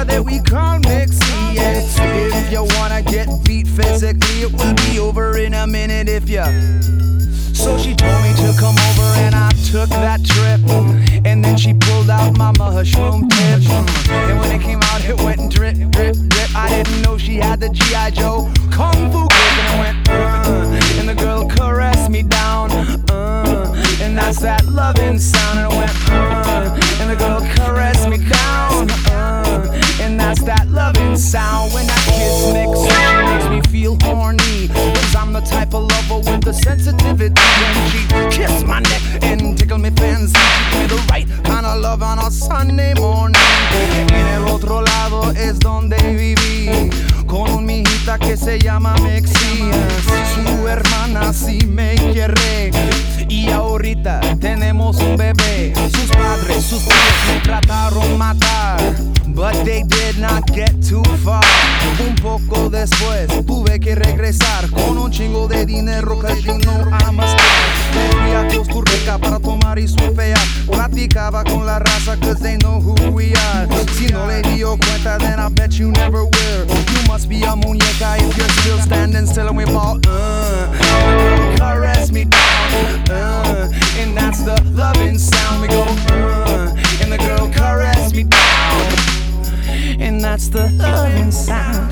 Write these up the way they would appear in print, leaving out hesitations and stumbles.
that we call Mixie. And if you wanna get beat physically, it will be over in a minute if you. So she told me to come over and I took that trip. And then she pulled out my mushroom tips. And when it came out it went drip, drip, drip. I didn't know she had the G.I. Joe Kung Fu grip. And it went and the girl caressed me down, and that's that loving sound. And it went and the girl caressed me down, and that's that loving sound. When that kiss makes me feel horny, 'cause I'm the type of lover with the sensitivity. When she kissed my neck and tickled me fancy, she gave me the right kind of love on a Sunday morning. En el otro lado es donde viví, con un mijita que se llama Mixie. Su hermana sí me quiere, y ahorita tenemos un bebé. Sus padres, sus tíos me trataron matar, but they did not get too far. Un poco después tuve que regresar con un chingo de dinero, 'cause you know I'm a star. Bebía Costa Rica para tomar y surfear. Platicaba con la raza 'cause they know who we are. Si no le dio cuenta, then I bet you never will. You must be a muñeca if you're still standing still. And we ball, and the girl caress me down, and that's the loving sound. We go, and the girl caress me down, and that's the loving sound.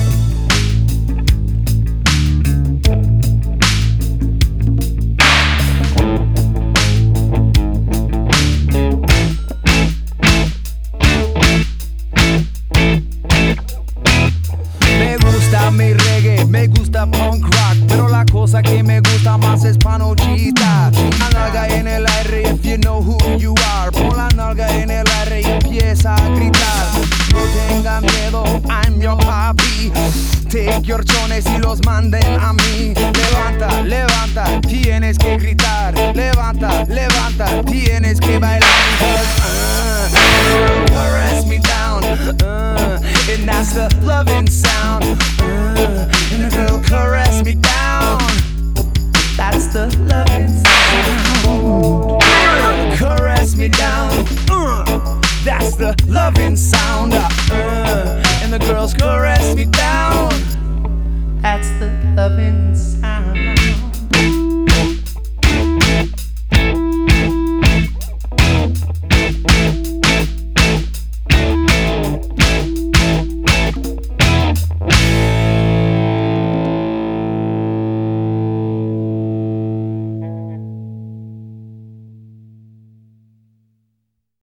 Mi reggae, me gusta punk rock, pero la cosa que me gusta más es panochita. La nalga en el aire if you know who you are. Pon la nalga en el aire y empieza a gritar. No tengan miedo, I'm your papi. Take your chones y los manden a mí. Levanta, levanta, tienes que gritar. Levanta, levanta, tienes que bailar. Caress me down, and that's the loving sound. And the girl caress me down, that's the loving sound. Caress me down, that's the loving sound. And the girls caress me down, that's the loving